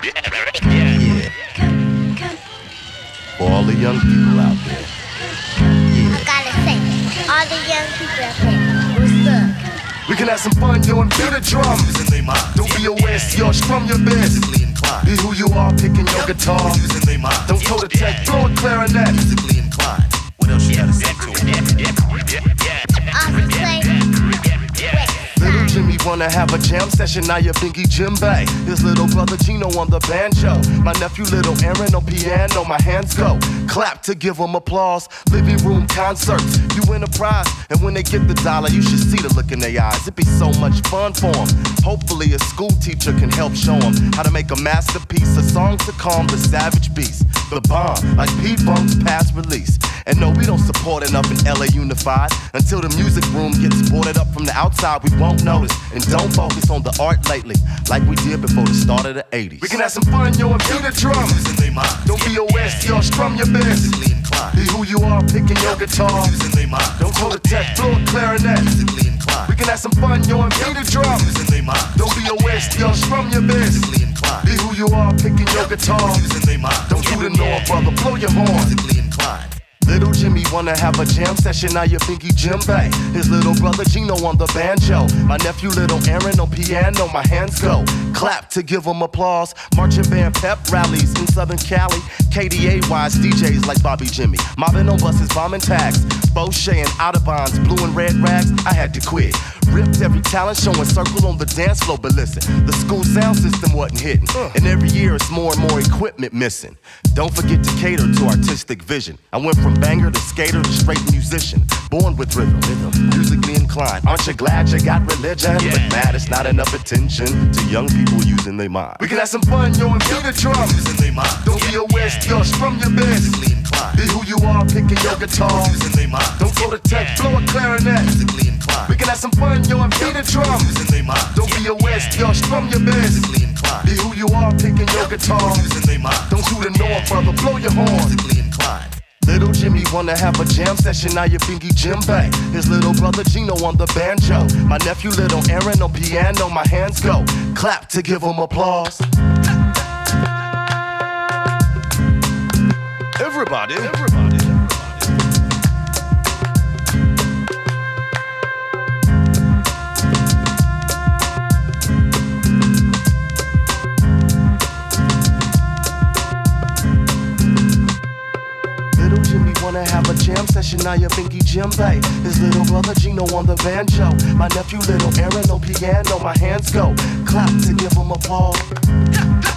Yeah. For all the young people out there. Yeah. I gotta say, all the young people out there, what's up? We can have some fun, yo, and beat the drums. Don't be a West, yo, strum your best. Be who you are, picking your guitar. Don't toe the tech, blow a clarinet. Musically inclined. What else you gotta say to him? Awesome play. Little Jimmy wanna have a jam session, now you're Binky Jimbei. His little brother Gino on the banjo. My nephew little Aaron on piano, my hands go. Clap to give them applause. Living room concerts, you win a prize. And when they get the dollar, you should see the look in their eyes. It'd be so much fun for them. Hopefully a school teacher can help show them how to make a masterpiece. A song to calm the savage beast. The bomb, like P-Funk's past release. And no, we don't support enough in LA Unified. Until the music room gets boarded up from the outside, we won't notice. And don't focus on the art lately, like we did before the start of the 80s. We can have some fun, yo, and beat the drums. Don't be a West, yo, strum your best. Be who you are, picking your guitar. Don't call the tech, blow a clarinet. We can have some fun, yo, and beat the drums. Don't be a West, yo, strum your best. Be who you are, picking your guitar. Don't do the norm, brother, blow your horn. Little Jimmy wanna have a jam session, now you're Binky Jimbei. His little brother Gino on the banjo. My nephew little Aaron on piano, my hands go. Clap to give them applause. Marching band pep rallies in Southern Cali. KDA-wise DJs like Bobby Jimmy. Mobbing on buses, bombing tags. Bochet and Audubon's blue and red rags, I had to quit. Ripped every talent show and circle on the dance floor, but listen, the school sound system wasn't hitting. And every year it's more and more equipment missing. Don't forget to cater to artistic vision. I went from banger to skater to straight musician. Born with rhythm, musically inclined. Aren't you glad you got religion? Yeah. But mad it's not enough attention to young people using their mind. We can have some fun, yo, and beat the drums. Don't be a West, yo, strum your best. Be who you are, picking your guitar. Don't go to tech, blow a clarinet. We can have some fun, yo, and beat the drums. Don't be a West, yo, strum your best. Be who you are, picking your guitar. Don't do the norm, brother, blow your horn. Little Jimmy wanna have a jam session, now you're Binky Jimbei. His little brother Gino on the banjo. My nephew little Aaron on piano, my hands go. Clap to give them applause. Everybody. Wanna have a jam session, now you're Binky Jimbei. His little brother Gino on the banjo. My nephew little Aaron on piano, my hands go. Clap to give him applause.